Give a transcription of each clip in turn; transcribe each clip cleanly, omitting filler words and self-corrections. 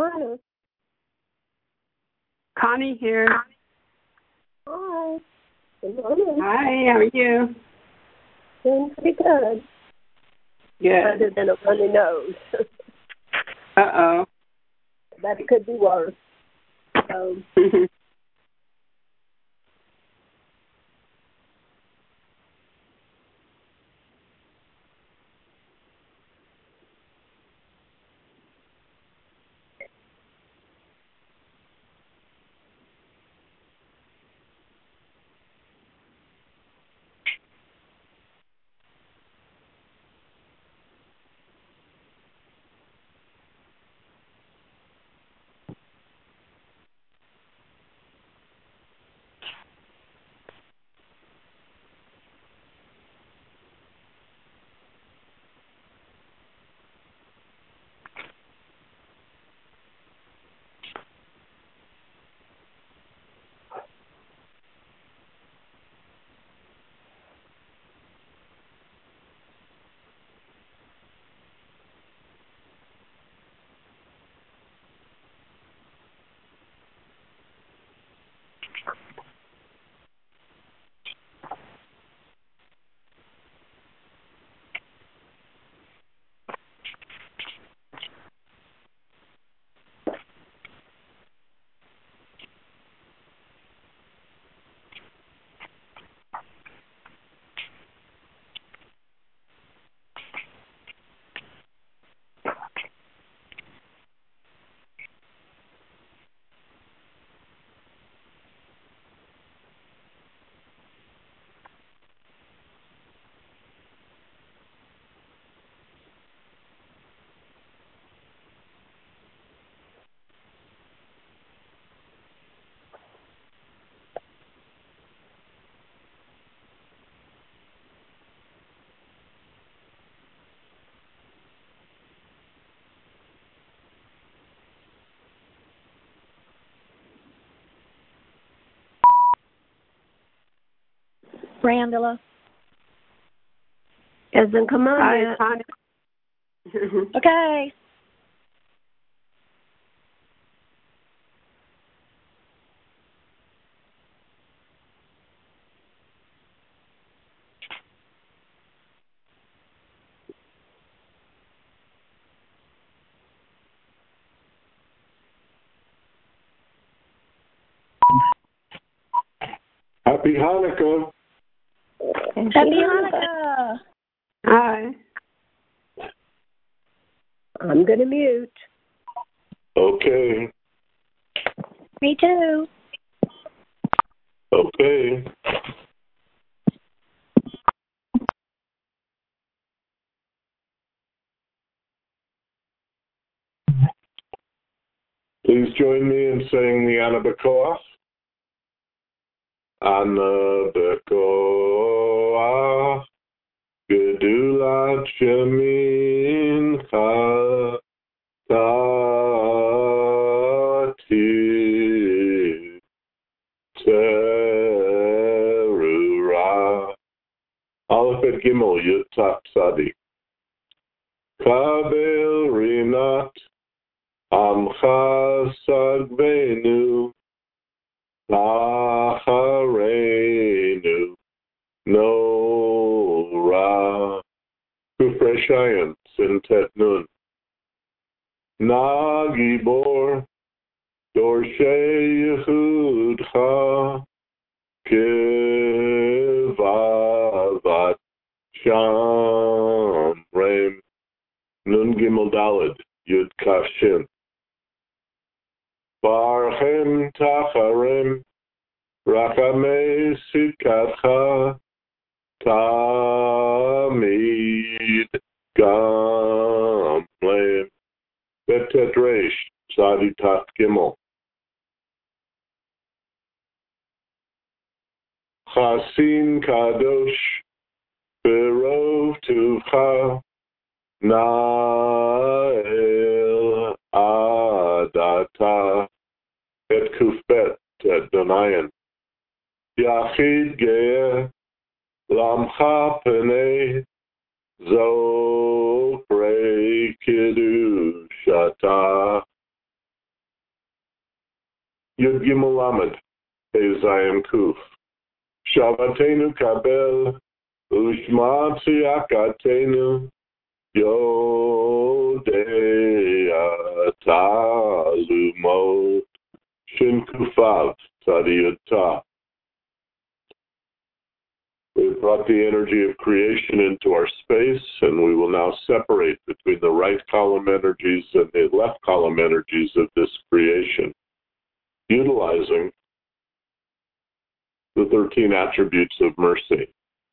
Hi. Connie here. Hi. Good morning. Hi, how are you? Doing pretty good. Good. Other than a runny nose. Uh-oh. That could be worse. Randala. Hasn't come on Hi, yet. Connie. Okay. Happy Hanukkah. Happy Hanukkah. Hi. I'm going to mute. Okay. Me too. Okay. Please join me in saying the Anabakoa. Anabakoa. Gedulat Shemincha. Tati. Terura. Aleph et Gimel Yud Tat Tzadi. Kabel Rinat Amcha Sagvenu Lachareinu Nora Kufreshayan Sintet Nun Nagibor Dorshe Yehudcha Kivavat Shamrem Nun Gimel Daled Yud Kashin Barchem Tacharem Rachamei Sikatcha Tamid Gamlem Betet Reish Tzadi Tat Gimel Chasin Kadosh Berov Tuvcha Nael Adata Et Kufbet Et Donayan Yachid Ge'eh Lamcha Penei Zoprei Kiddushata Gimel Lamed, Hey Zayim Kuf. Shavatenu Kabel, Ushma Tziyakatenu, Yodea Talumo, Shin Kufav, Tzadiyata. We've brought the energy of creation into our space, and we will now separate between the right column energies and the left column energies of this creation, utilizing the 13 attributes of mercy.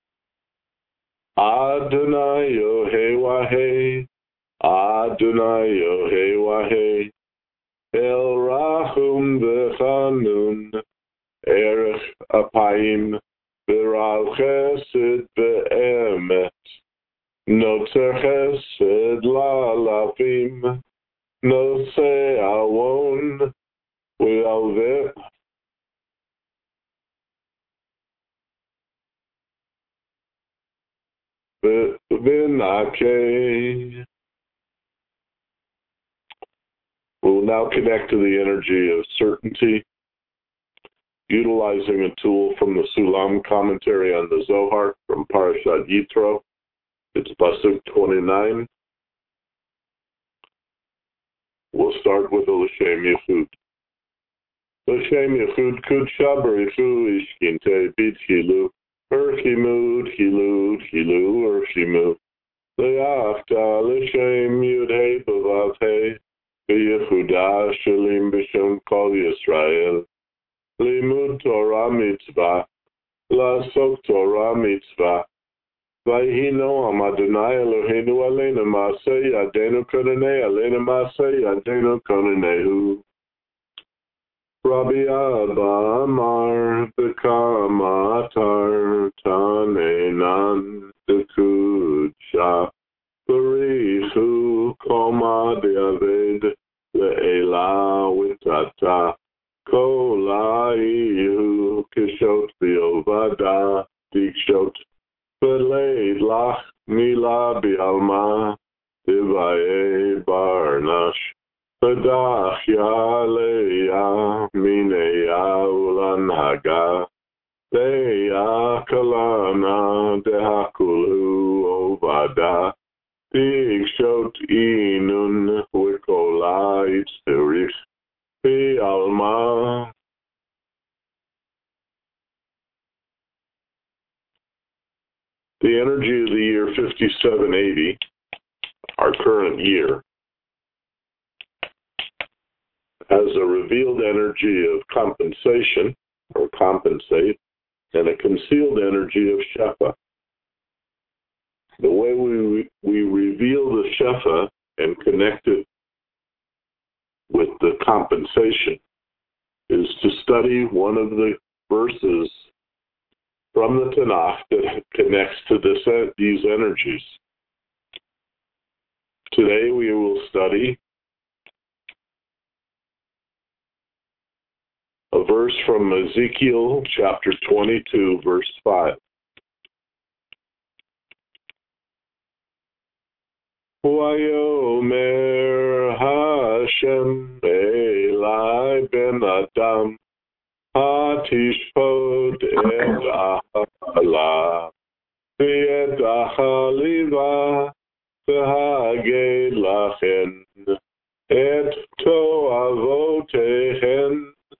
Adonai Yohei Adonai Yohei El Rahum V'Chanun Erech Apayim V'Ral Chesed V'Emet Notzer Chesed La'alafim Nosei Awon V'Alveh V'Nakeh. We'll now connect to the energy of certainty, utilizing a tool from the Sulam commentary on the Zohar from Parashat Yitro. It's Pasuk 29. We'll start with the L'Shem Yichud. L'Shem Yichud Kudsha B'Richu Ishkinte B'Tchilu Urchimu Tchilu Tchilu Urshimu Le'afta L'Shem Yud-Hei B'Vav-Hei B'Yehuda Shalim B'Shem Kol Yisrael Limud Torah Mitzvah La'asok Torah Mitzvah Vayhi Noam Adonai Eloheinu Aleinu Ma'aseh Yadeinu Konanei Aleinu Ma'aseh Yadeinu Konanehu Rabbi Abba Amar B'Kama Atar Tanenan D'Kudsha B'Richu Koma D'Aved Le'ela Witata Kolaihu Kishot Biovada Dikshot Beleid Lach Mila Bialma Divaye Barnash Badach Yaleya Mineya Ulanhaga Deya Kalana Dehakulu Ovada Dikshot Inun Wikola Itzterich Alma. The energy of the year 5780, our current year, has a revealed energy of compensation, or compensate, and a concealed energy of Shefa. The way we reveal the Shefa and connect it with the compensation is to study one of the verses from the Tanakh that connects to these energies. Today we will study a verse from Ezekiel chapter 22, verse 5. Vayomer Hashem Elai ben Adam Hatishpod et Ahala V'et Achaliva V'haged Lachen et Toavotehen.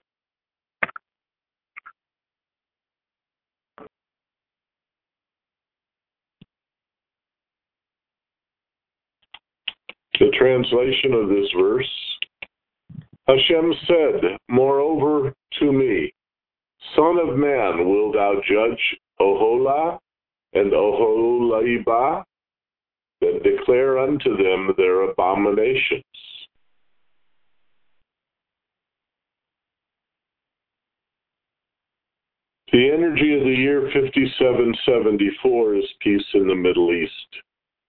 The translation of this verse, Hashem said, moreover to me, Son of man, wilt thou judge Oholah and Oholibah, and declare unto them their abominations? The energy of the year 5774 is peace in the Middle East.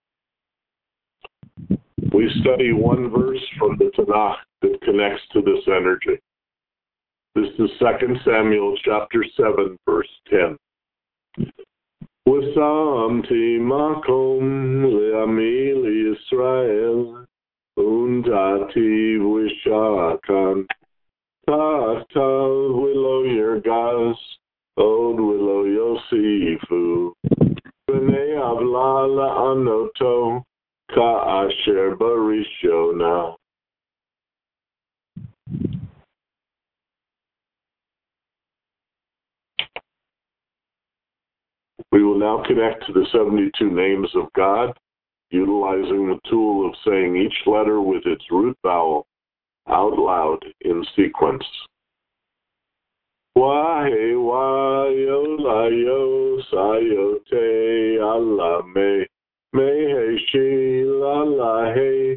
We study one verse from the Tanakh that connects to this energy. This is 2 Samuel chapter 7, verse 10. V'samti makom le'ami liYisrael untati v'shakan Ta'atav willow Yergaz, Od willow Yosifu, B'nei Avla la'anoto, Ka'asher barishona. We will now connect to the 72 names of God, utilizing the tool of saying each letter with its root vowel out loud in sequence. Wahe wa yo la yo sa yo te ala me he shi la la he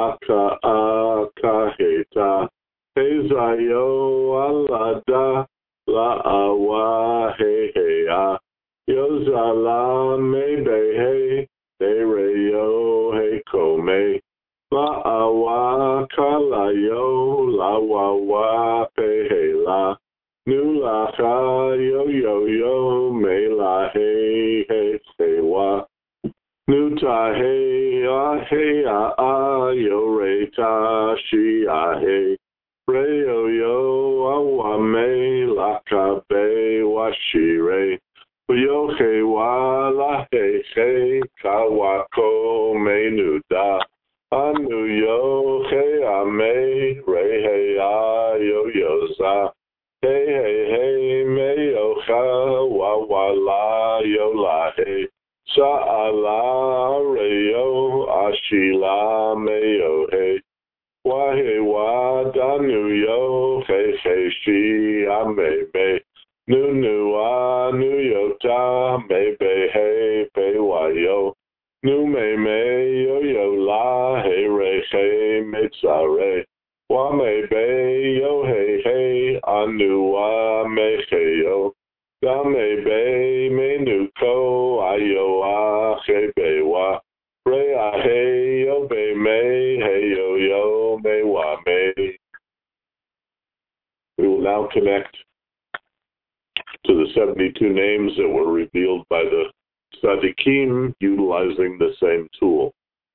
aka he ta he za yo ala da la awa he a yo za la me be he re yo he ko me la awa ka la yo la wa pe he la nu la ka yo me la he wa nu ta he a yo re ta shi a he re yo wa me la ka be wa shi re yo he wa la he ka wa ko me nu da anu yo he a me re he a yo za hey, me yo ha wa la yo la hey sa la re yo ashila me yo hey wa da nu yo hey she a me nu yo ta me be hey pe wa yo nu me yo la hey re me tsa re wa me be yo hey anu wa me yo da me be me nu ko ayo a he be wa re a hey yo be me hey yo me wa me. We will now connect to the 72 names that were revealed by the Tzaddikim utilizing the same tool.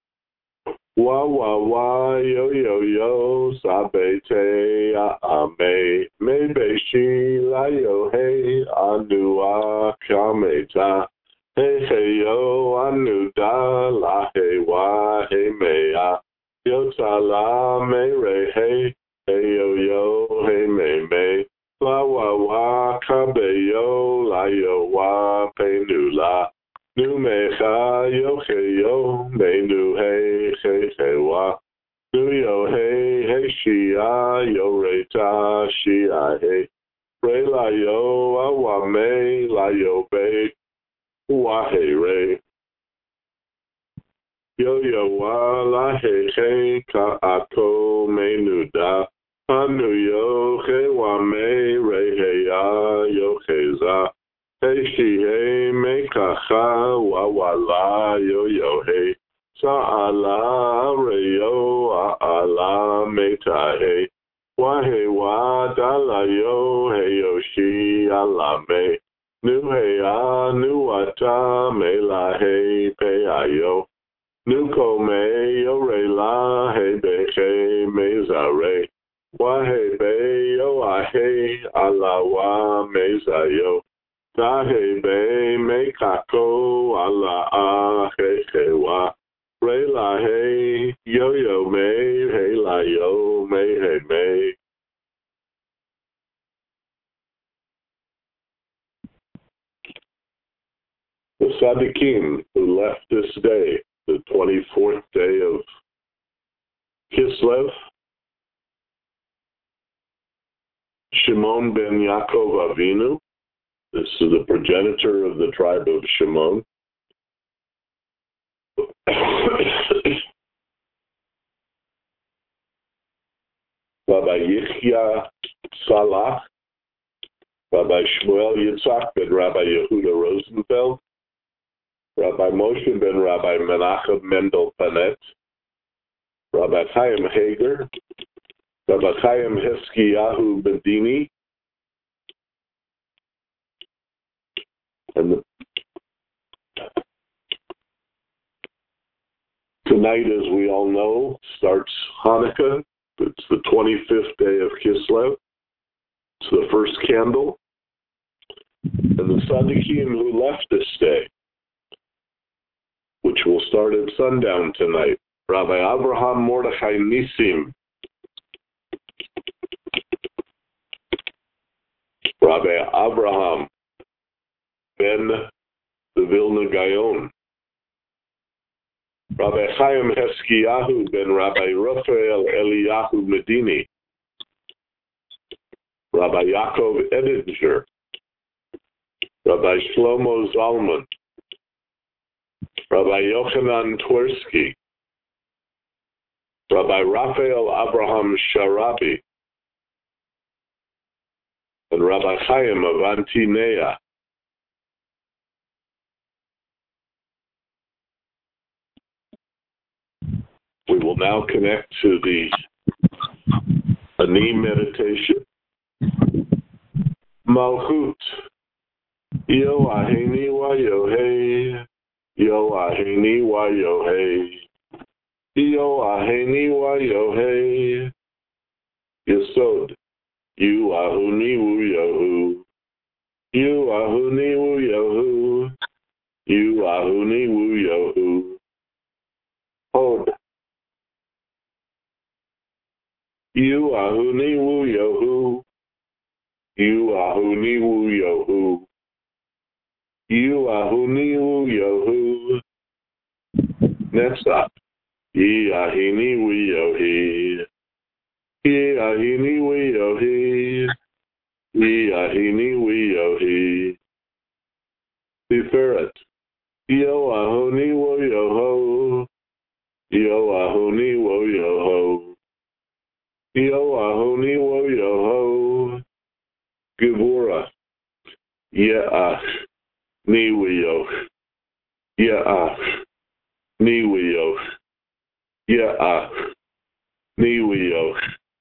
Wa yo sabe te a me be shi la yo hey anu a kame ta hey yo anu da la hey wa hey me a yo ta la me re hey yo hey me la wa ka be yo la yo wa pe nu la nu me cha yo me nu hey wa nu yo hey shi a yo re ta shi a hey re la yo a wa me la yo be wa hey re yo wa la hey ka a ko me nu da anu yo hey wa me re hey a yo hey za hey shi hey me ka cha wa la yo hey sa ala re yo a la me ta hey wa da la yo hey yo shi ala me nu hey a nu ta me la hey pe a yo nu ko me yo re la hey be me za re wa hey be yo a hey ala wa me za yo ta hey be me ka ko ala a hey wa re la hey yo me hey la yo me hey me. The Tzaddikim who left this day, the 24th day of Kislev, Shimon ben Yaakov Avinu. This is the progenitor of the tribe of Shimon. Rabbi Yichya Salach, Rabbi Shmuel Yitzhak ben Rabbi Yehuda Rosenfeld, Rabbi Moshe ben Rabbi Menachem Mendel Panet, Rabbi Chaim Hager, Rabbi Chaim Hiskiyahu Bedini, and tonight, as we all know, starts Hanukkah. It's the 25th day of Kislev. the first candle. And the Tzaddikim who left this day, which will start at sundown tonight. Rabbi Avraham Mordechai Nisim, Rabbi Avraham ben the Vilna Gaon, Rabbi Chaim Heskiyahu ben Rabbi Raphael Eliyahu Medini, Rabbi Yaakov Edinger, Rabbi Shlomo Zalman, Rabbi Yochanan Twersky, Rabbi Raphael Abraham Sharabi, and Rabbi Chaim of Antinea. We will now connect to the Ani meditation. Malchut. Yo aheni wa yohei. Yo aheni wa yohei. Yo aheni wa yohei. Yesod. You ahuni wu yohu. You ahuni wu yohu. You ahuni wu yohu. Hod. You ahuni wu yohu. You ahuni wu yohu. You ahuni wu yohu. Next up. Ye ahini wu yohi. Ye ahini wu yohi. Ye ahini wu yohi. Tiferet. Yo ahuni wu yoho. Yo ahuni wu yoho. Yo ahuni wu yoho. Gevura. Ye'ach. Niwiyoch. Ye'ach. Niwiyoch. Ye'ach. Niwiyoch.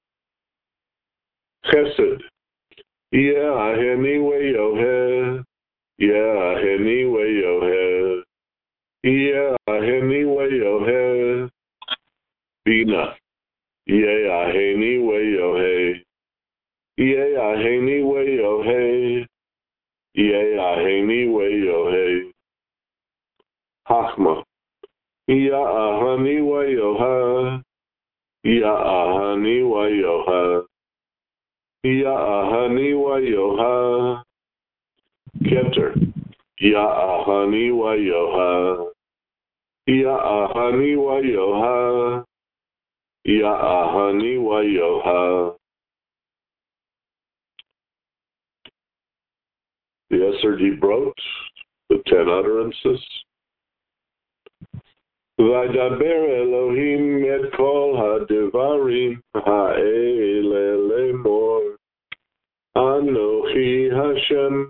Chesed. Ye'aheni weyohe. Ye'aheni weyohe. Ye'aheni weyohe. Bina. Ye'aheni weyohe. Ye'aheni weyohe. Ye'aheni weyohe. Chachma. Ya'ahani weyoha. Ya'ahani weyoha. Ya'ahani weyoha. Keter. Ya'ahani weyoha. Ya'ahani weyoha. Ya'ahani weyoha. The SRD Brot, the 10 utterances. Vaydaber Elohim et kol hadevarim ha'ele lemor. Anochi Hashem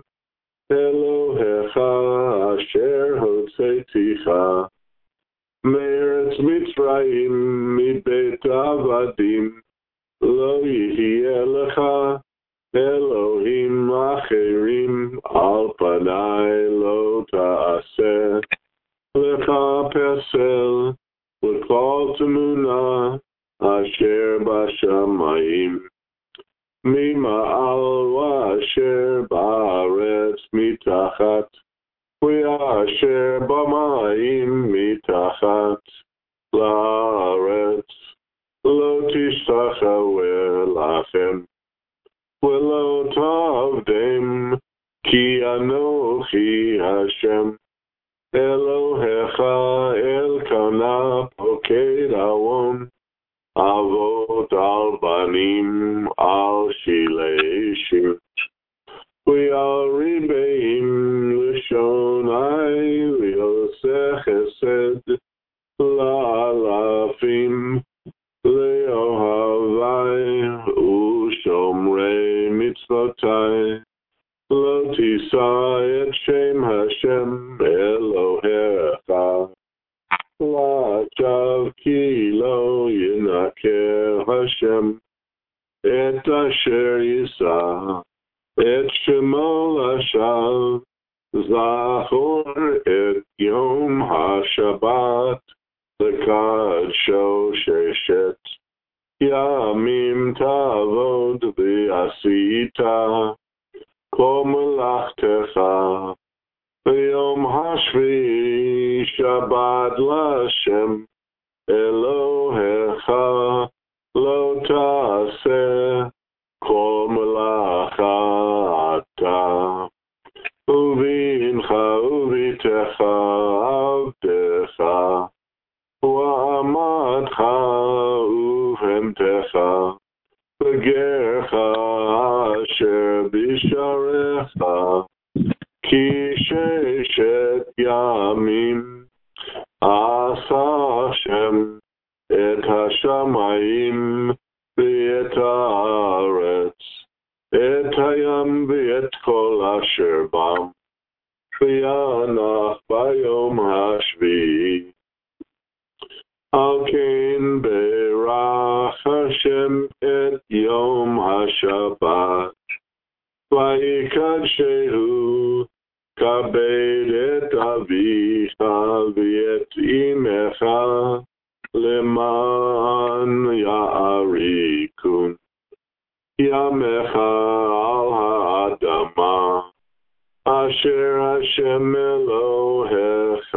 Elohecha asher hotzeiticha me'eretz Mitzrayim mibeit avadim lo yihye lecha Elohim acherim al panai lo ta'aseh lecha pesel l'kol temuna asher b'shamayim mima'al wa asher ba'aretz mitachat v'asher b'mayim mitachat la'aretz lo tishtachawer lachem V'lo tavdem ki anochi Hashem Elohecha elkana poked awon avot al banim al shilei v'al ribeim l'shonai v'yoseh chesed la'alafim le'ohavai u'shomrei mitzvotai lo tisa et shem Hashem Elohecha la'achav ki lo yinaker Hashem et asher yisa et shemo lashav zachor et yom HaShabbat lekadsho sheshet ימים תעבוד ועשית כל מלאכתך, ביום השביעי שבת להשם אלוהיך, לא תעשה כל מלאכה אתה, ובנך וביתך עבדך, ועמתך ובהמתך, וגרך אשר בשעריך, כי ששת ימים עשה השם את השמיים ואת הארץ, את הים ואת כל אשר בם, וינח ביום השביעי. על כן ברך השם את יום השבת, ויקדשהו, כבד את אביך ואת אמך, למען יאריקון ימיך על האדמה, אשר השם אלוהיך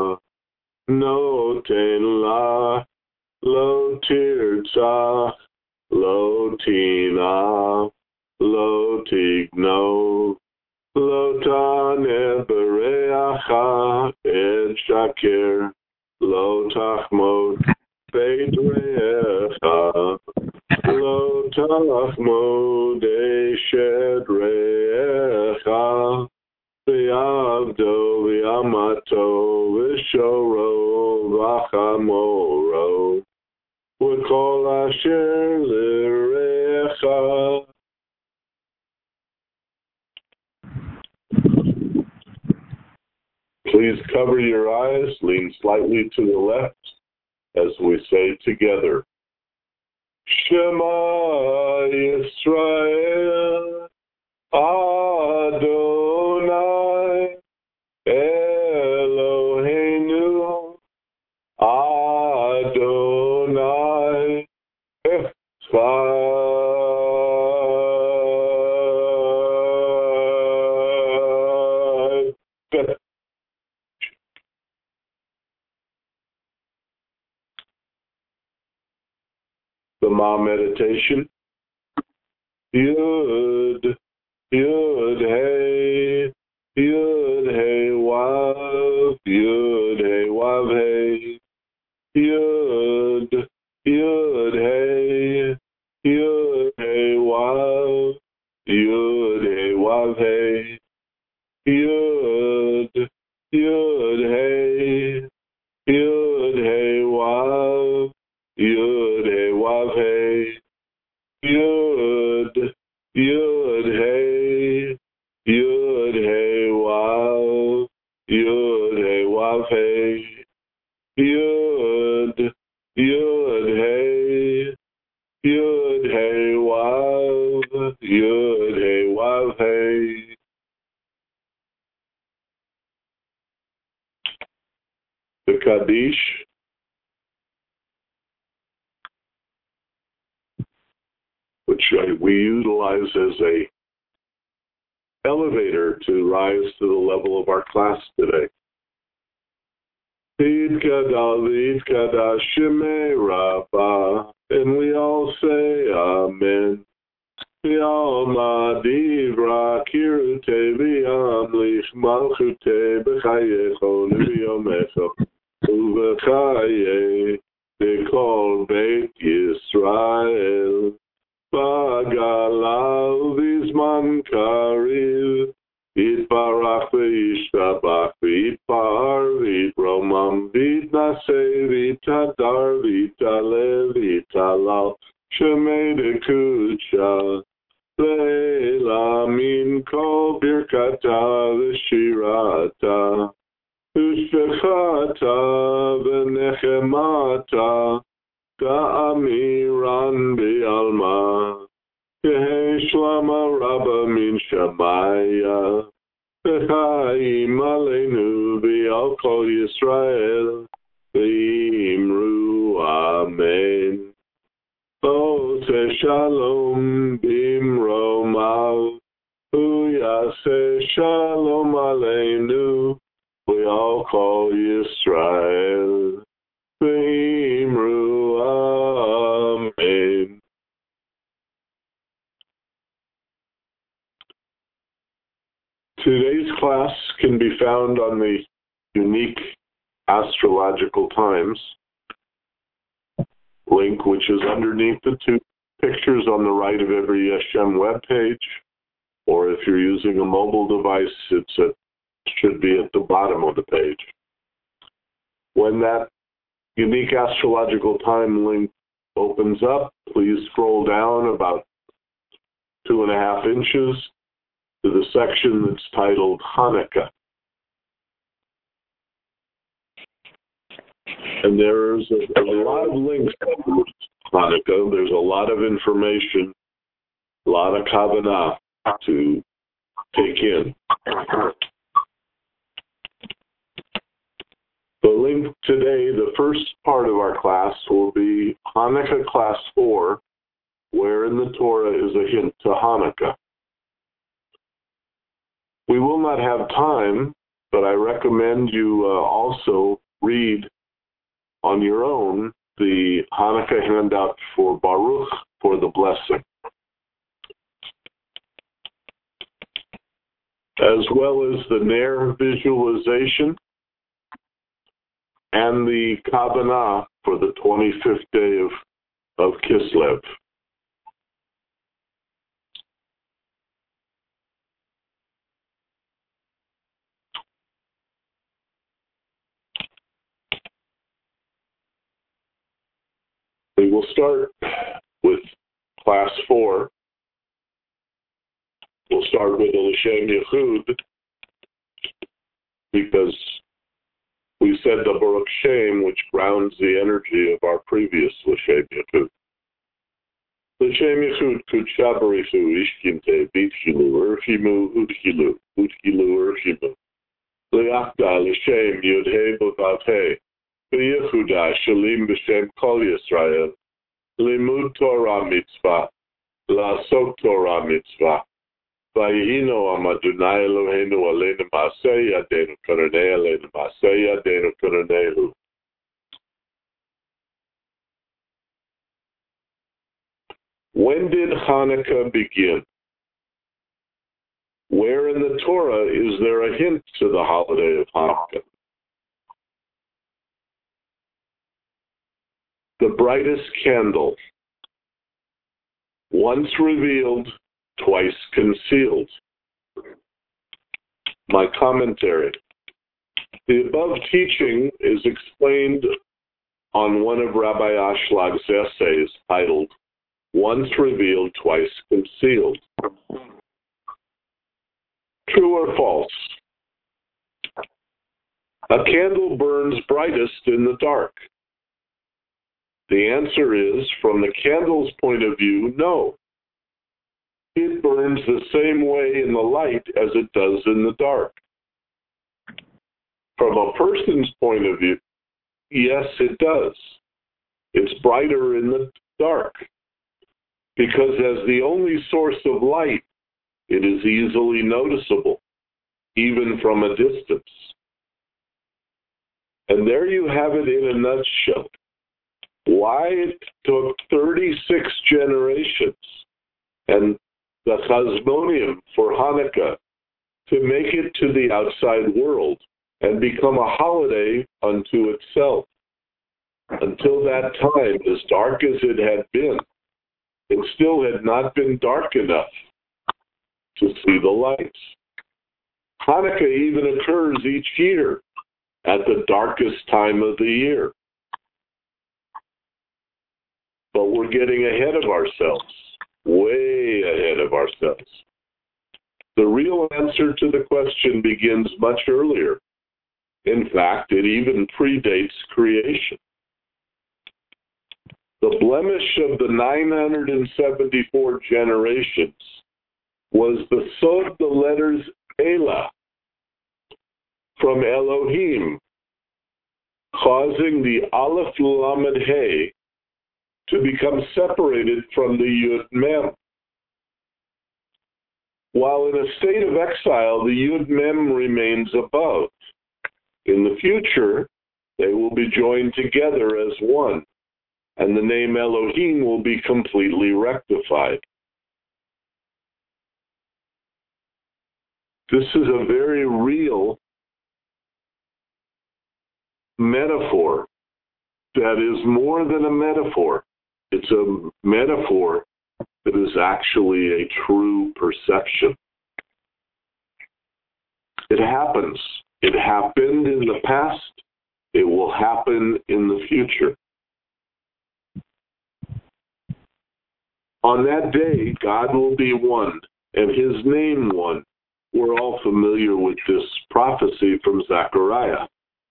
נותן לה, לא תרצח, לא תנאף, לא תגנוב, לא תענה ברעך את שקר, לא תחמוד בית רעך, לא תחמוד אשת רעך, ועבדו ואמתו ושורו וחמורו, וכל אשר לרעך. Please cover your eyes, lean slightly to the left as we say together, Shema Yisrael, Adonai, Eloheinu, Adonai, Echad. The Ma meditation. Yud, Yud, Hey, Yud, Hey, Wav, Yud, Hey, Wav, Hey, Yud, Yud, Hey, Yud, Hey, Wav, Yud, Hey, Wav, Hey, Yud, Yud, Hey, Yud, Hey, Wav, Yud, Hey, Wav, Hey, Yud, Yud, Hey, Yud, Hey, Wav, Yud, Hey, Wav, Hey, Yud, Yud, Hey, Yud, Hey, Wav, Yud, Hey, Wav, Hey. The Kaddish. Which we utilize as a elevator to rise to the level of our class today. Yidkada Shemei Rabbah, and we all say Amen. Yalma Divra Kirute V'Yamlich Malchute B'Chayecho V'Yomecho U'V'Chaye V'Kol Beit Yisrael Bagala V'Zman Kariv Yitbarach V'Yishtabach V'Yitpar V'Yitromam V'Yitnaseh V'Yitadar V'Yitaleh V'Yitalal Shemei Dekucha Leila Min Kol Birkata V'Shirata Ushfechata V'Nechemata Ka'amiran B'Alma Kehei Shlama Rabba Min Shamaya V'Chaim Aleinu V'Al Kol Yisrael V'Imru Amen. Oh, Yaseh Shalom Bimromav, Hu Yaseh Shalom Aleinu, we all call Yisrael, Bimru Amen. Today's class can be found on the Unique Astrological Times link, which is underneath the two pictures on the right of every Yeshem web page, or if you're using a mobile device, it should be at the bottom of the page. When that Unique Astrological Time link opens up, please scroll down about 2.5 inches to the section that's titled Hanukkah. And there's a lot of links to Hanukkah. There's a lot of information, a lot of kavanah to take in. The link today, the first part of our class, will be Hanukkah Class 4, where in the Torah is a hint to Hanukkah. We will not have time, but I recommend you also read on your own the Hanukkah handout for Baruch for the blessing, as well as the Ner visualization and the Kavanah for the 25th day of Kislev. We will start with Class 4. We'll start with the L'Shem Yechud, because we said the Baruch Shem, which grounds the energy of our previous L'Shem Yechud. L'Shem Yechud Kudsha Barichu Ishkinte Bitchilu Urchimu Udchilu Urchimu Liachda L'Shem Yudhe Bavavhe Yehuda Shalim B'Shem Kol Yisrael Limud Torah Mitzvah La'asok Torah Mitzvah Vayihino Am Adonai Eloheinu Aleinu Ma'aseh Yadeinu Karanei Aleinu Ma'aseh Yadeinu Karaneihu. When did Hanukkah begin? Where in the Torah is there a hint to the holiday of Hanukkah? The brightest candle, once revealed, twice concealed. My commentary. The above teaching is explained on one of Rabbi Ashлаг's essays titled, Once Revealed, Twice Concealed. True or false? A candle burns brightest in the dark. The answer is, from the candle's point of view, no. It burns the same way in the light as it does in the dark. From a person's point of view, yes, it does. It's brighter in the dark, because as the only source of light, it is easily noticeable, even from a distance. And there you have it in a nutshell. Why it took 36 generations and the Chazmonium for Hanukkah to make it to the outside world and become a holiday unto itself. Until that time, as dark as it had been, it still had not been dark enough to see the lights. Hanukkah even occurs each year at the darkest time of the year. But we're getting ahead of ourselves, way ahead of ourselves. The real answer to the question begins much earlier. In fact, it even predates creation. The blemish of the 974 generations was the sod, the letters Elah, from Elohim, causing the Aleph Lamed Hey to become separated from the Yud Mem. While in a state of exile, the Yud Mem remains above. In the future, they will be joined together as one, and the name Elohim will be completely rectified. This is a very real metaphor that is more than a metaphor. It's a metaphor that is actually a true perception. It happens. It happened in the past. It will happen in the future. On that day, God will be one, and his name one. We're all familiar with this prophecy from Zechariah.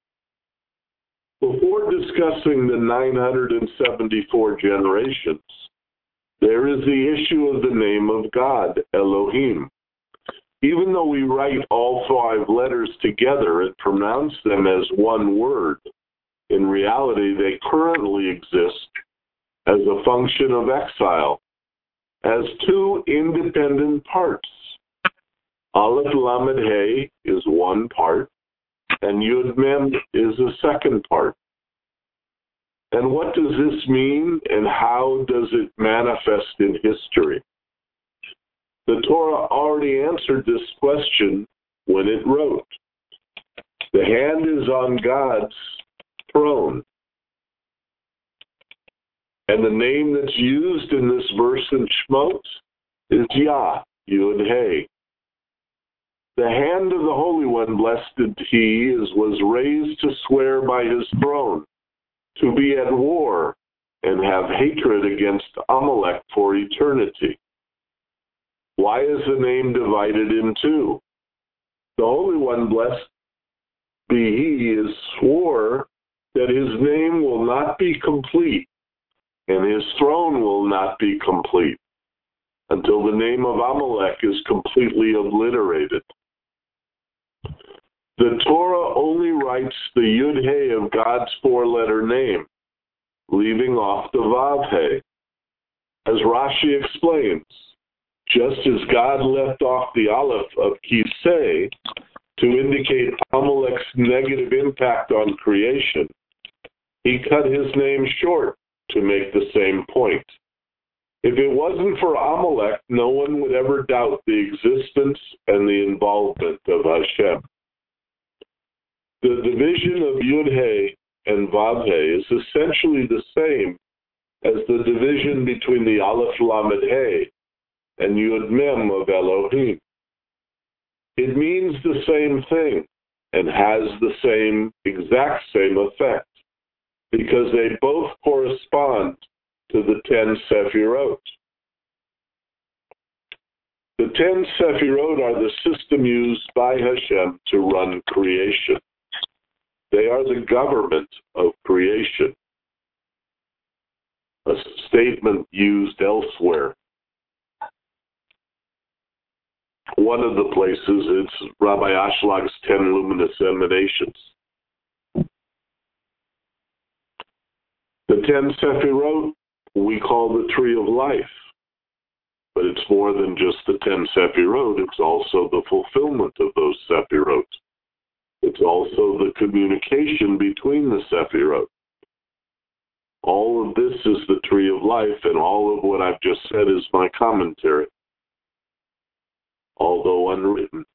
Before discussing the 974 generations, there is the issue of the name of God, Elohim. Even though we write all 5 letters together and pronounce them as one word, in reality they currently exist as a function of exile, as 2 independent parts. Aleph Lamed He is one part, and Yud Mem is a second part. And what does this mean, and how does it manifest in history? The Torah already answered this question when it wrote, "The hand is on God's throne." And the name that's used in this verse in Shemot is Yah, Yud He. The hand of the Holy One, blessed he is, was raised to swear by his throne, to be at war and have hatred against Amalek for eternity. Why is the name divided in 2? The Holy One, blessed be he, is swore that his name will not be complete and his throne will not be complete until the name of Amalek is completely obliterated. The Torah only writes the Yud He of God's 4-letter name, leaving off the Vav He. As Rashi explains, just as God left off the Aleph of Kisei to indicate Amalek's negative impact on creation, he cut his name short to make the same point. If it wasn't for Amalek, no one would ever doubt the existence and the involvement of Hashem. The division of Yud He and Vav He is essentially the same as the division between the Aleph Lamed He and Yud Mem of Elohim. It means the same thing and has the exact same effect, because they both correspond to the 10 Sefirot. The 10 Sefirot are the system used by Hashem to run creation. They are the government of creation, a statement used elsewhere. One of the places, it's Rabbi Ashлаг's 10 luminous emanations. The 10 Sefirot we call the tree of life, but it's more than just the 10 Sefirot, it's also the fulfillment of those Sefirot. It's also the communication between the Sefirot. All of this is the tree of life, and all of what I've just said is my commentary, although unwritten.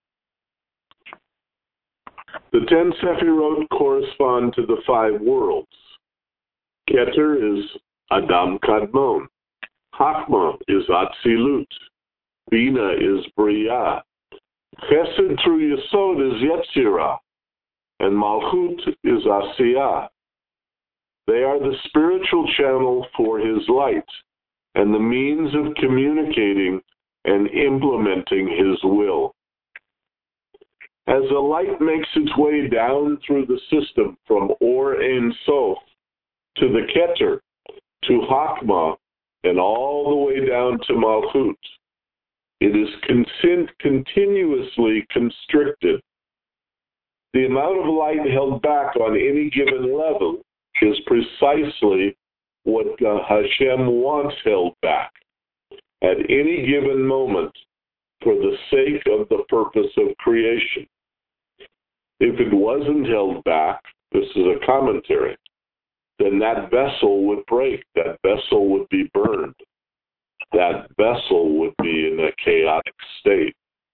The 10 Sefirot correspond to the 5 worlds. Keter is Adam Kadmon. Chachma is Atzilut. Bina is Bria. Chesed through Yesod is Yetzirah. And Malchut is Asiyah. They are the spiritual channel for his light and the means of communicating and implementing his will. As the light makes its way down through the system from Or Ein Sof to the Keter, to Chachma, and all the way down to Malchut, it is continuously constricted. The amount of light held back on any given level is precisely what Hashem wants held back at any given moment for the sake of the purpose of creation. If it wasn't held back, this is a commentary, then that vessel would break, that vessel would be burned, that vessel would be in a chaotic state.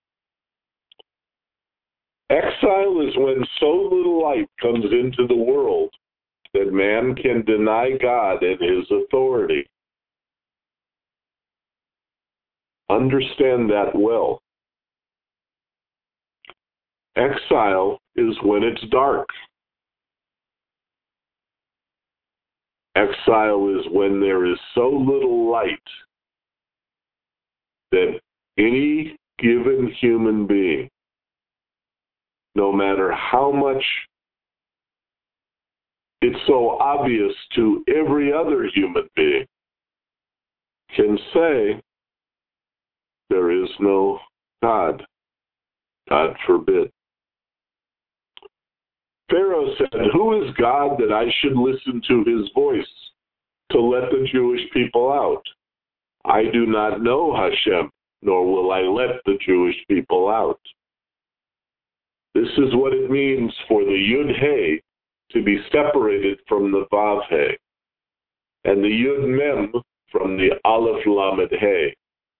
Exile is when so little light comes into the world that man can deny God and his authority. Understand that well. Exile is when it's dark. Exile is when there is so little light that any given human being, no matter how much it's so obvious to every other human being, can say, there is no God. God forbid. Pharaoh said, who is God that I should listen to his voice to let the Jewish people out? I do not know Hashem, nor will I let the Jewish people out. This is what it means for the Yud-He to be separated from the Vav-He, and the Yud-Mem from the Aleph-Lamed-He.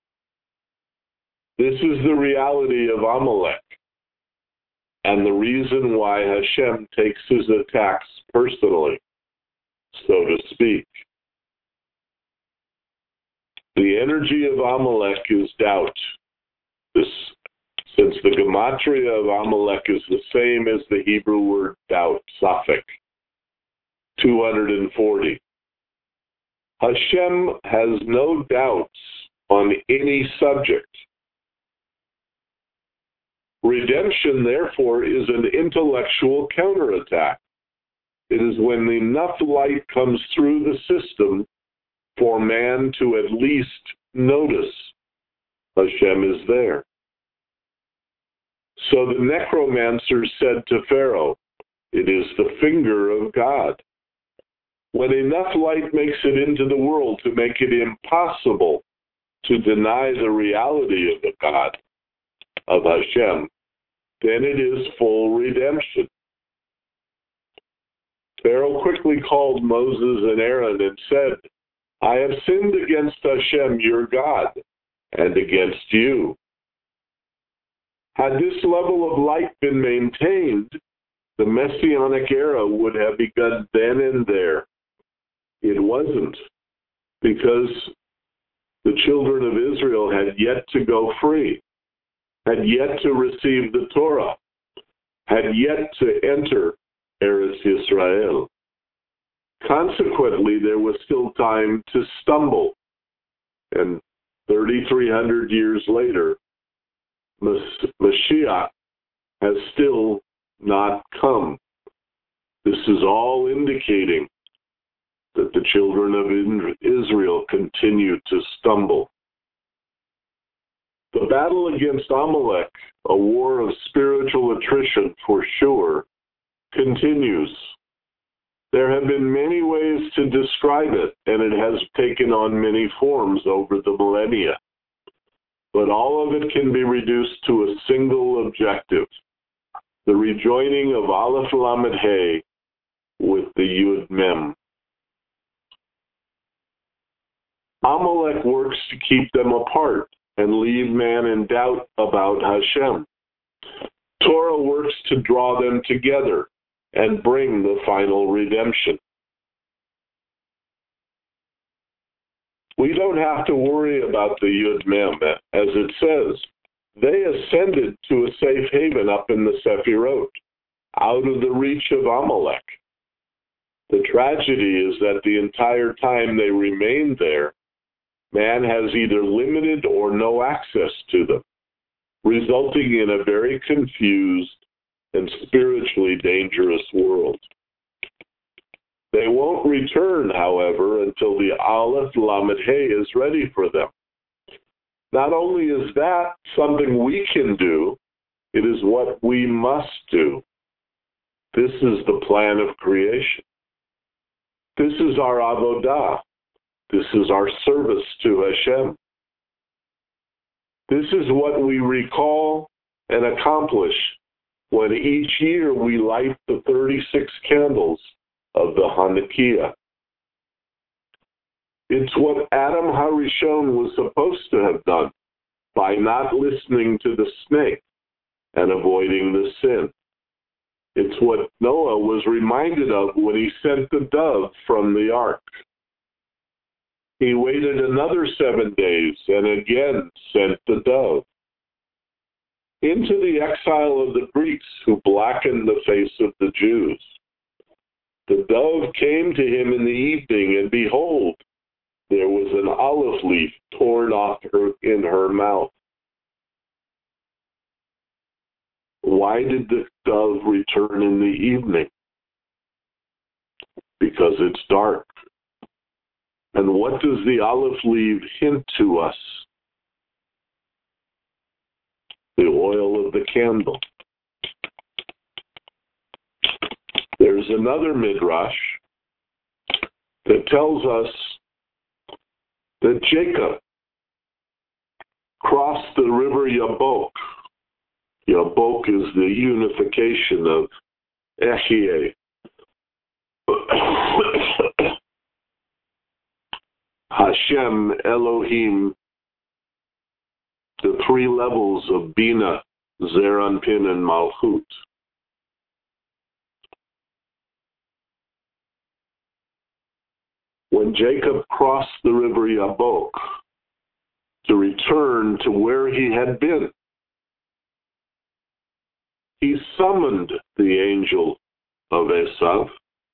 This is the reality of Amalek, and the reason why Hashem takes his attacks personally, so to speak. The energy of Amalek is doubt. Since the gematria of Amalek is the same as the Hebrew word doubt, Safek, 240. Hashem has no doubts on any subject. Redemption, therefore, is an intellectual counterattack. It is when enough light comes through the system for man to at least notice Hashem is there. So the necromancer said to Pharaoh, it is the finger of God. When enough light makes it into the world to make it impossible to deny the reality of the God, of Hashem, then it is full redemption. Pharaoh quickly called Moses and Aaron and said, I have sinned against Hashem, your God, and against you. Had this level of light been maintained, the Messianic era would have begun then and there. It wasn't, because the children of Israel had yet to go free, had yet to receive the Torah, had yet to enter Eretz Yisrael. Consequently, there was still time to stumble. And 3,300 years later, Mashiach has still not come. This is all indicating that the children of Israel continue to stumble. The battle against Amalek, a war of spiritual attrition for sure, continues. There have been many ways to describe it, and it has taken on many forms over the millennia. But all of it can be reduced to a single objective, the rejoining of Aleph Lamed He with the Yud Mem. Amalek works to keep them apart and leave man in doubt about Hashem. Torah works to draw them together and bring the final redemption. We don't have to worry about the Yud Mem, as it says. They ascended to a safe haven up in the Sephirot, out of the reach of Amalek. The tragedy is that the entire time they remained there, man has either limited or no access to them, resulting in a very confused and spiritually dangerous world. They won't return, however, until the Aleph Lamed He is ready for them. Not only is that something we can do, it is what we must do. This is the plan of creation. This is our avodah. This is our service to Hashem. This is what we recall and accomplish when each year we light the 36 candles of the Hanukkah. It's what Adam HaRishon was supposed to have done by not listening to the snake and avoiding the sin. It's what Noah was reminded of when he sent the dove from the ark. He waited another 7 days and again sent the dove. Into the exile of the Greeks who blackened the face of the Jews. The dove came to him in the evening, and behold, there was an olive leaf torn off in her mouth. Why did the dove return in the evening? Because it's dark. And what does the olive leaf hint to us? The oil of the candle. There's another midrash that tells us that Jacob crossed the river Yabok. Yabok is the unification of Ehyeh. Hashem, Elohim, the three levels of Bina, Zeir Anpin, and Malchut. When Jacob crossed the river Yabok to return to where he had been, he summoned the angel of Esav.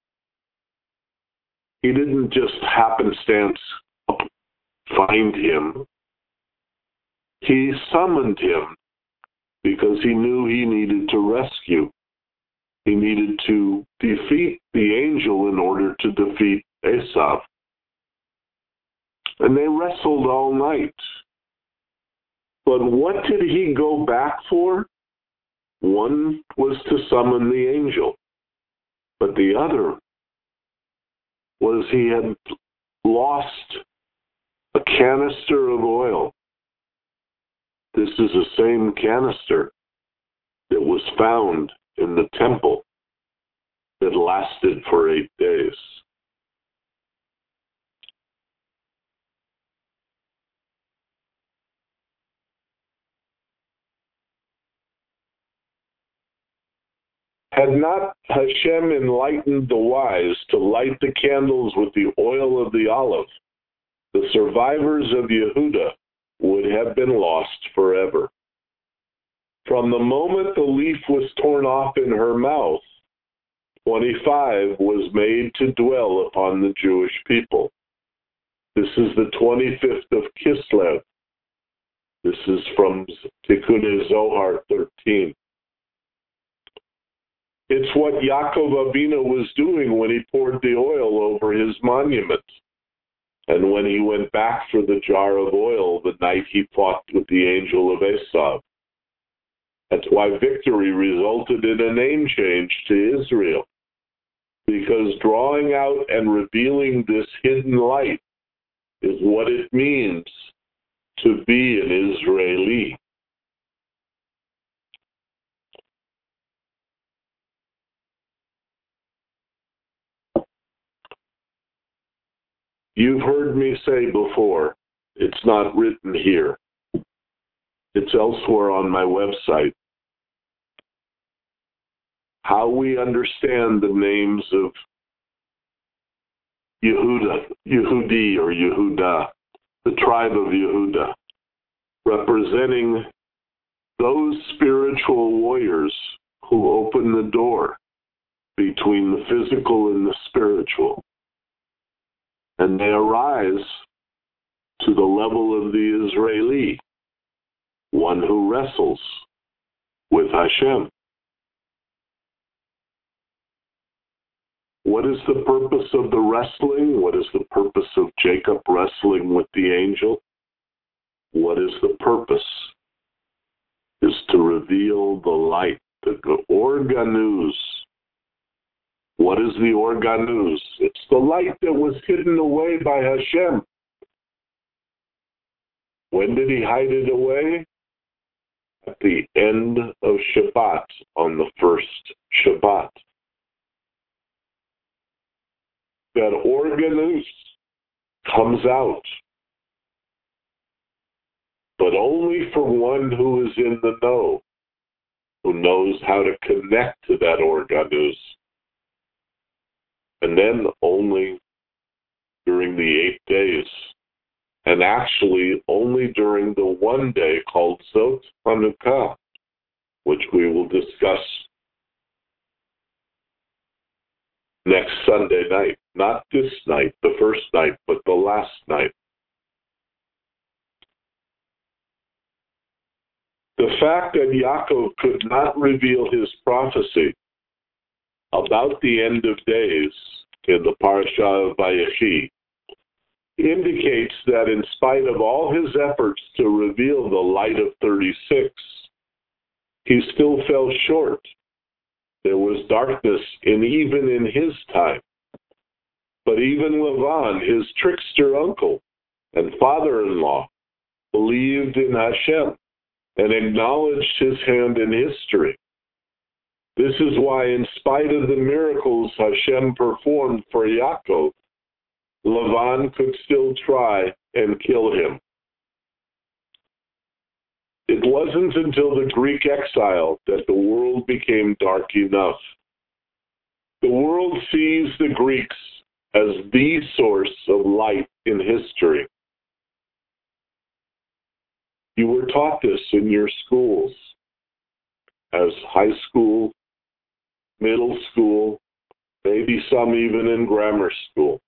He didn't just happenstance find him. He summoned him because he knew he needed to rescue. He needed to defeat the angel in order to defeat Esav. And they wrestled all night. But what did he go back for? One was to summon the angel, but the other was he had lost a canister of oil. This is the same canister that was found in the temple that lasted for 8 days. Had not Hashem enlightened the wise to light the candles with the oil of the olive, the survivors of Yehuda would have been lost forever. From the moment the leaf was torn off in her mouth, 25 was made to dwell upon the Jewish people. This is the 25th of Kislev. This is from Tikkun Zohar 13. It's what Yaakov Avinu was doing when he poured the oil over his monument, and when he went back for the jar of oil the night he fought with the angel of Esav. That's why victory resulted in a name change to Israel, because drawing out and revealing this hidden light is what it means to be an Israeli. You've heard me say before, it's not written here. It's elsewhere on my website. How we understand the names of Yehuda, Yehudi or Yehuda, the tribe of Yehuda, representing those spiritual warriors who open the door between the physical and the spiritual. And they arise to the level of the Israeli, one who wrestles with Hashem. What is the purpose of the wrestling? What is the purpose of Jacob wrestling with the angel? What is the purpose? Is to reveal the light, the organus, What is the Organuz? It's the light that was hidden away by Hashem. When did he hide it away? At the end of Shabbat, on the first Shabbat. That Organuz comes out, but only for one who is in the know, who knows how to connect to that Organuz. And then only during the 8 days. And actually only during the one day called Zot Hanukkah, which we will discuss next Sunday night. Not this night, the first night, but the last night. The fact that Yaakov could not reveal his prophecy about the end of days in the Parashah of Vayechi indicates that in spite of all his efforts to reveal the light of 36, he still fell short. There was darkness even in his time. But even Lavan, his trickster uncle and father-in-law, believed in Hashem and acknowledged his hand in history. This is why, in spite of the miracles Hashem performed for Yaakov, Lavan could still try and kill him. It wasn't until the Greek exile that the world became dark enough. The world sees the Greeks as the source of light in history. You were taught this in your schools, as high school, middle school, maybe some even in grammar school.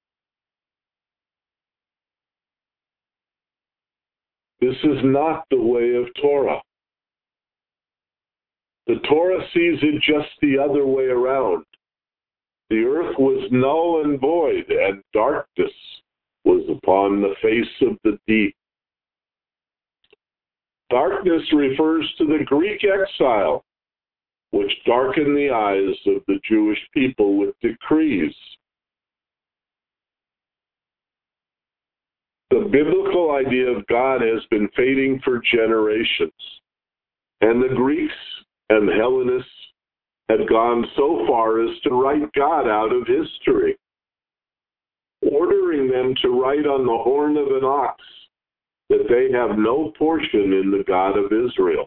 This is not the way of Torah. The Torah sees it just the other way around. The earth was null and void, and darkness was upon the face of the deep. Darkness refers to the Greek exile, which darkened the eyes of the Jewish people with decrees. The biblical idea of God has been fading for generations, and the Greeks and Hellenists had gone so far as to write God out of history, ordering them to write on the horn of an ox that they have no portion in the God of Israel.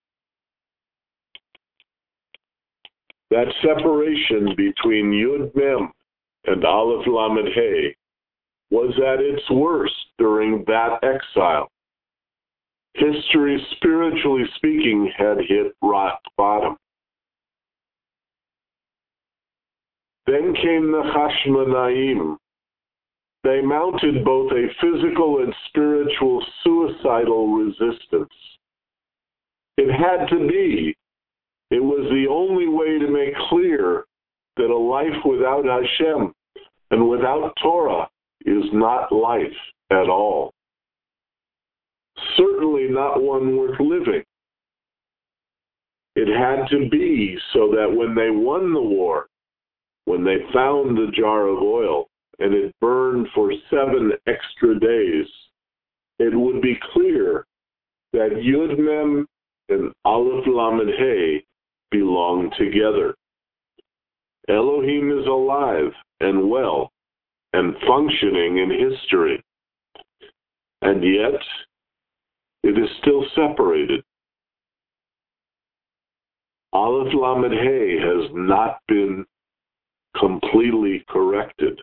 That separation between Yud Mem and Aleph Lamed Hey was at its worst during that exile. History, spiritually speaking, had hit rock bottom. Then came the Hashmonaim. They mounted both a physical and spiritual suicidal resistance. It had to be. It was the only way to make clear that a life without Hashem and without Torah is not life at all. Certainly not one worth living. It had to be so that when they won the war, when they found the jar of oil and it burned for 7 extra days, it would be clear that Yud Mem and Aleph Lamed Hey belong together. Elohim is alive and well and functioning in history. And yet, it is still separated. Aleph Lamed Hey has not been completely corrected.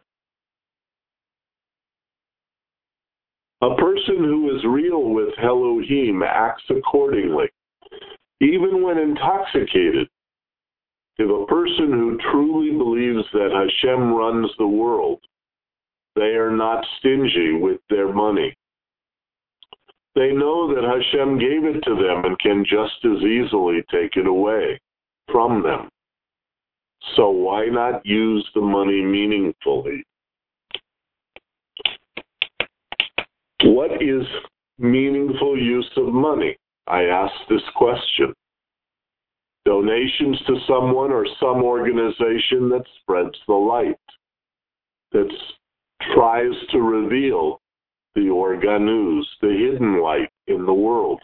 A person who is real with Elohim acts accordingly, even when intoxicated. If a person who truly believes that Hashem runs the world, they are not stingy with their money. They know that Hashem gave it to them and can just as easily take it away from them. So why not use the money meaningfully? What is meaningful use of money? I ask this question. Donations to someone or some organization that spreads the light, that tries to reveal the organus, the hidden light in the world.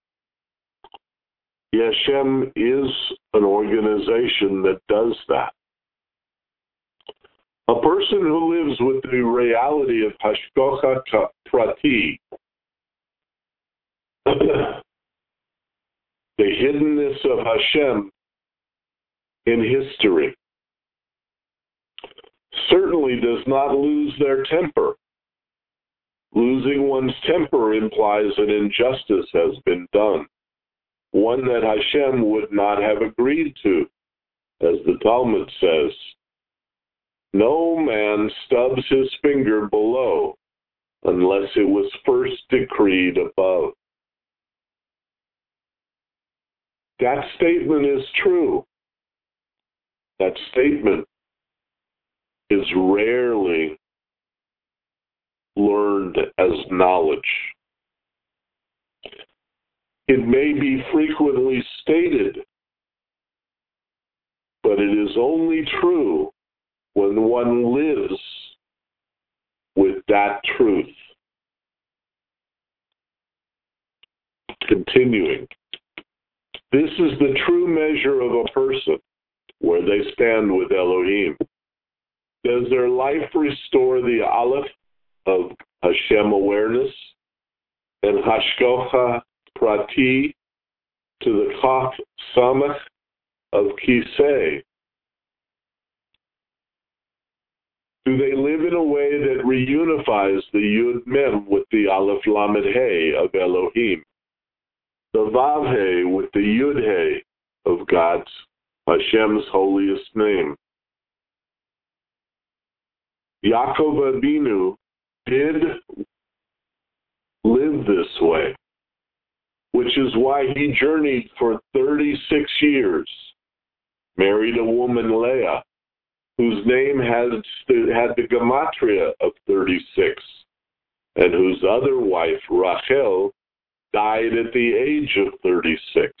Yeshem is an organization that does that. A person who lives with the reality of Hashgacha Prati, the hiddenness of Hashem in history, certainly does not lose their temper. Losing one's temper implies an injustice has been done, one that Hashem would not have agreed to. As the Talmud says, no man stubs his finger below unless it was first decreed above. That statement is true. That statement is rarely learned as knowledge. It may be frequently stated, but it is only true when one lives with that truth. Continuing. This is the true measure of a person, where they stand with Elohim. Does their life restore the Aleph of Hashem awareness and Hashgacha Prati to the Chaf Samach of Kisei? Do they live in a way that reunifies the Yud Mem with the Aleph Lamed He of Elohim, the Vav He with the Yud He of God's, Hashem's holiest name? Yaakov Abinu did live this way, which is why he journeyed for 36 years, married a woman, Leah, whose name had the gematria of 36, and whose other wife, Rachel, died at the age of 36.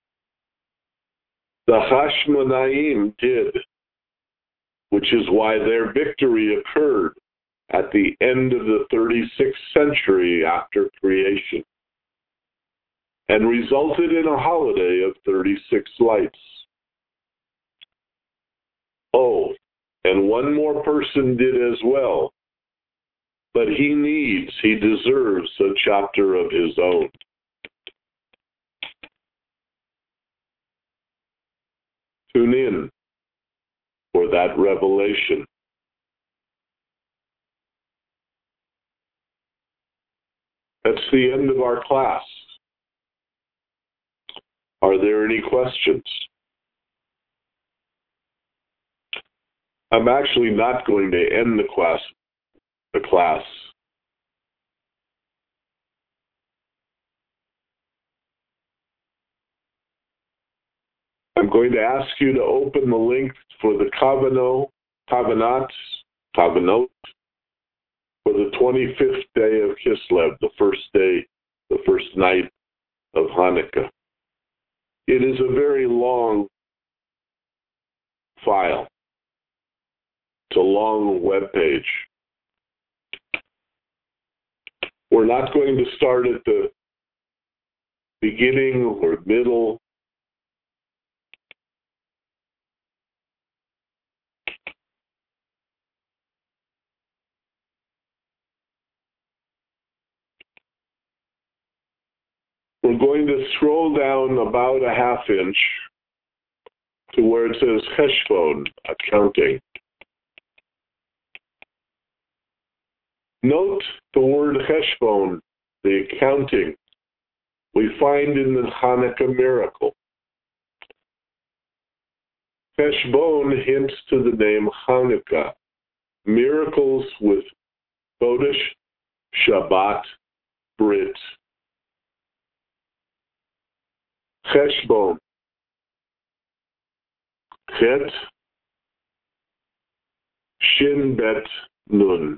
The Hashmonaim did, which is why their victory occurred at the end of the 36th century after creation, and resulted in a holiday of 36 lights. Oh, and one more person did as well, but he deserves a chapter of his own. Tune in for that revelation. That's the end of our class. Are there any questions? I'm actually not going to end the class. I'm going to ask you to open the link for the Kavanot, for the 25th day of Kislev, the first night of Hanukkah. It is a very long file. It's a long web page. We're not going to start at the beginning or middle. We're going to scroll down about a half inch to where it says Cheshbon, accounting. Note the word Cheshbon, the accounting, we find in the Hanukkah miracle. Cheshbon hints to the name Hanukkah, miracles with Chodesh, Shabbat, Brit. Cheshbon, Chet, Shin Bet Nun.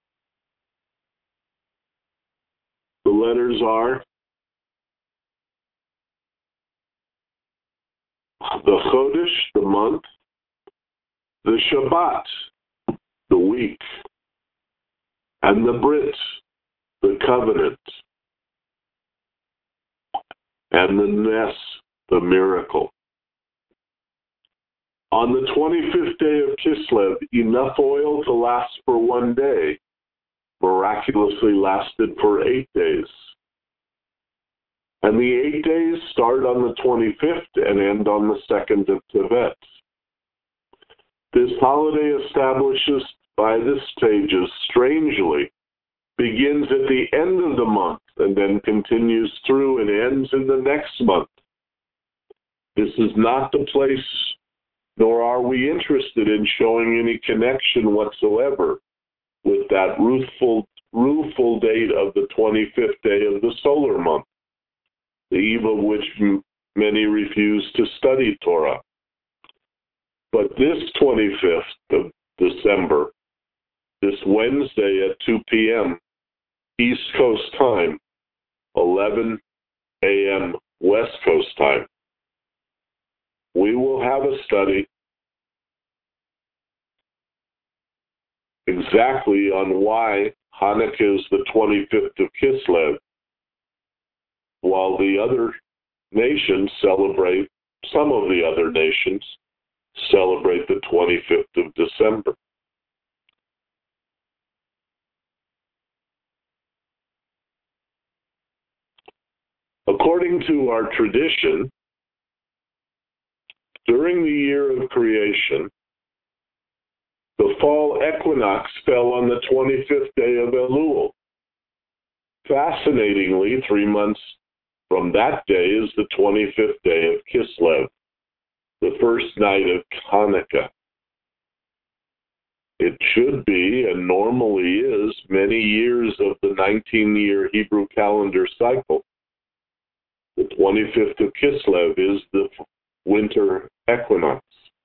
The letters are the month, the Shabbat, the week, and the Brit, the covenant, and the Nes, the miracle. On the 25th day of Kislev, enough oil to last for 1 day miraculously lasted for 8 days. And the 8 days start on the 25th and end on the 2nd of Tevet. This holiday establishes by the stages, strangely, begins at the end of the month and then continues through and ends in the next month. This is not the place, nor are we interested in showing any connection whatsoever with that rueful date of the 25th day of the solar month, the eve of which many refuse to study Torah. But this 25th of December, this Wednesday at 2 p.m. East Coast time, 11 a.m. West Coast time, we will have a study exactly on why Hanukkah is the 25th of Kislev, while the other nations celebrate, some of the other nations celebrate the 25th of December. According to our tradition, during the year of creation, the fall equinox fell on the 25th day of Elul. Fascinatingly, 3 months from that day is the 25th day of Kislev, the first night of Hanukkah. It should be, and normally is, many years of the 19-year Hebrew calendar cycle. The 25th of Kislev is the winter equinox.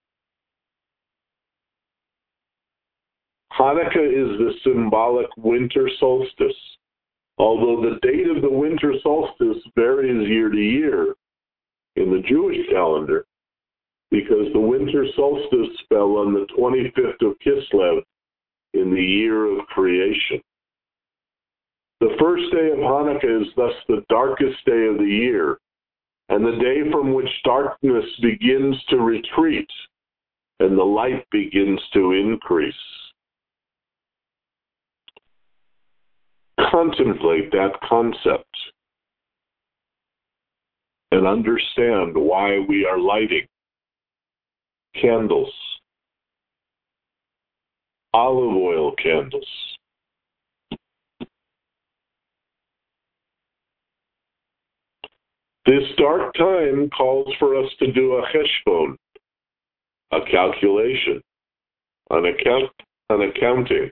Hanukkah is the symbolic winter solstice. Although the date of the winter solstice varies year to year in the Jewish calendar, because the winter solstice fell on the 25th of Kislev in the year of creation. The first day of Hanukkah is thus the darkest day of the year, and the day from which darkness begins to retreat and the light begins to increase. Contemplate that concept and understand why we are lighting candles, olive oil candles. This dark time calls for us to do a cheshbon, a calculation, an accounting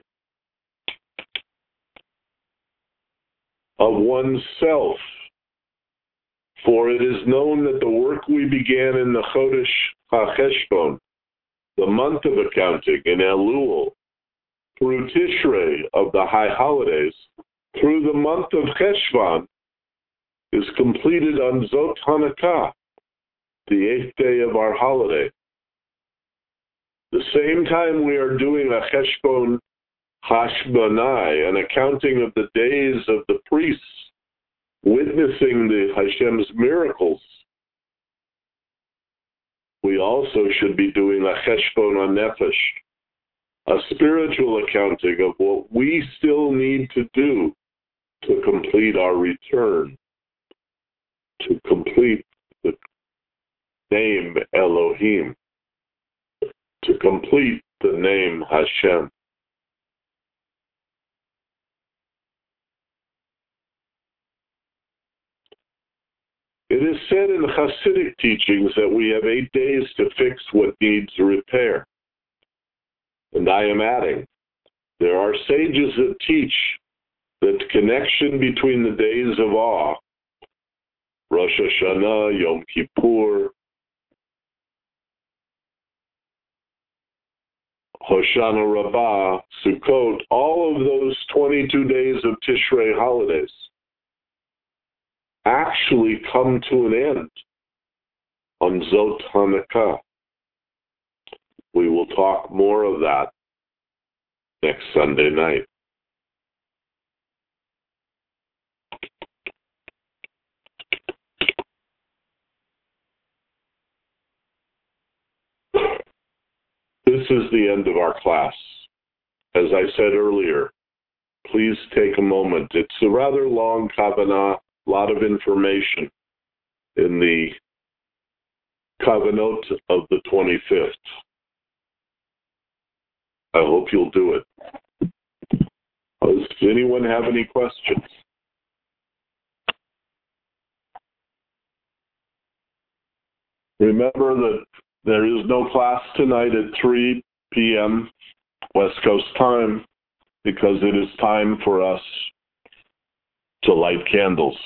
of oneself. For it is known that the work we began in the Chodesh HaCheshbon, the month of accounting, in Elul, through Tishrei of the high holidays, through the month of Cheshvan, is completed on Zot Hanukkah, the 8th day of our holiday. The same time we are doing a Cheshbon Hashbanai, an accounting of the days of the priests, witnessing the Hashem's miracles, we also should be doing a Cheshbon HaNefesh, a spiritual accounting of what we still need to do to complete our return, to complete the name Elohim, to complete the name Hashem. It is said in Hasidic teachings that we have 8 days to fix what needs repair. And I am adding, there are sages that teach that the connection between the days of awe, Rosh Hashanah, Yom Kippur, Hoshana Rabbah, Sukkot, all of those 22 days of Tishrei holidays actually come to an end on Zot Hanukkah, we will talk more of that next Sunday night. This is the end of our class. As I said earlier, please take a moment. It's a rather long Kavanah, a lot of information in the Kavanot of the 25th. I hope you'll do it. Does anyone have any questions? Remember that there is no class tonight at 3 p.m. West Coast time because it is time for us to light candles.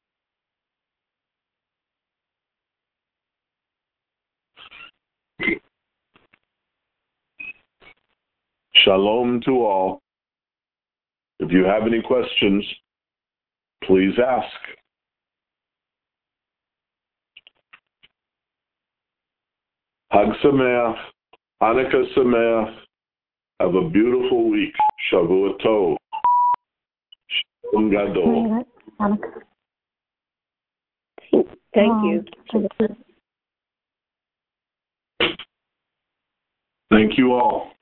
Shalom to all. If you have any questions, please ask. Hag Sameach, Hanukkah Sameach. Have a beautiful week. Shavua Tov. Shalom Gadol. Thank you. Thank you all.